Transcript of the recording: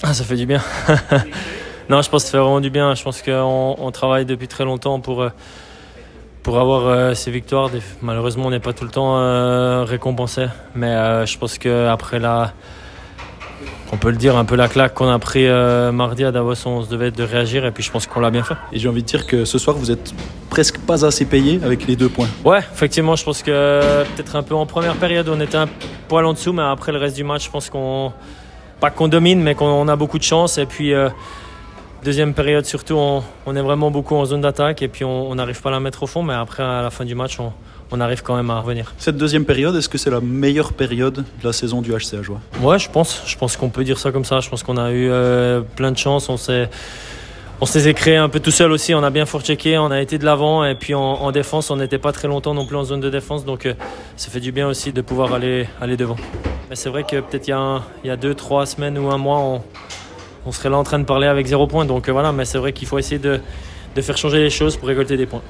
Ah, ça fait du bien. Non, je pense que ça fait vraiment du bien. Je pense qu'on travaille depuis très longtemps pour avoir ces victoires. Malheureusement, on n'est pas tout le temps récompensé. Mais je pense qu'après on peut le dire, un peu la claque qu'on a pris mardi à Davos, on se devait de réagir et puis je pense qu'on l'a bien fait. Et j'ai envie de dire que ce soir, vous êtes presque pas assez payé avec les 2 points. Ouais, effectivement, je pense que peut-être un peu en première période, on était un poil en dessous, mais après le reste du match, je pense pas qu'on domine, mais qu'on a beaucoup de chance. Et puis, deuxième période surtout, on est vraiment beaucoup en zone d'attaque et puis on n'arrive pas à la mettre au fond, mais après, à la fin du match, on arrive quand même à revenir. Cette deuxième période, est-ce que c'est la meilleure période de la saison du HC Ajoie ? Ouais, je pense qu'on peut dire ça comme ça. Je pense qu'on a eu plein de chance. On se les a créés un peu tout seul aussi. On a bien forechecké, on a été de l'avant et puis en défense, on n'était pas très longtemps non plus en zone de défense. Donc ça fait du bien aussi de pouvoir aller devant. Mais c'est vrai que peut-être il y a 2-3 semaines ou un mois, on serait là en train de parler avec 0 points. Donc voilà, mais c'est vrai qu'il faut essayer de faire changer les choses pour récolter des points.